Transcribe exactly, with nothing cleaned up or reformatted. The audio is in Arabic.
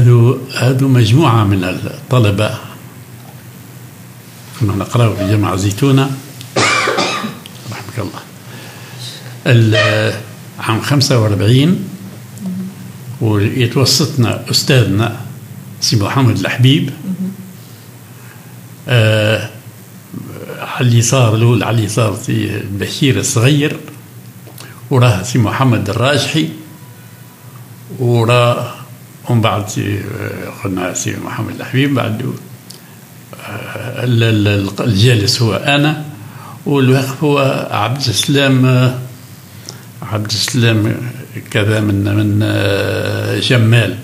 هذو هذو مجموعة من الطلبة كنا نقرأ في جامعة زيتونة رحمك الله عام خمسة وأربعين، ويتوسطنا أستاذنا سي محمد الحبيب، آه على اليسار الأول على اليسار سي بشير الصغير، وراه سي محمد الراجحي، وراه ومن بعد قلنا سي محمد الحبيب، بعد الجالس هو أنا، والواقف هو عبد السلام عبد السلام كذا من من جمال.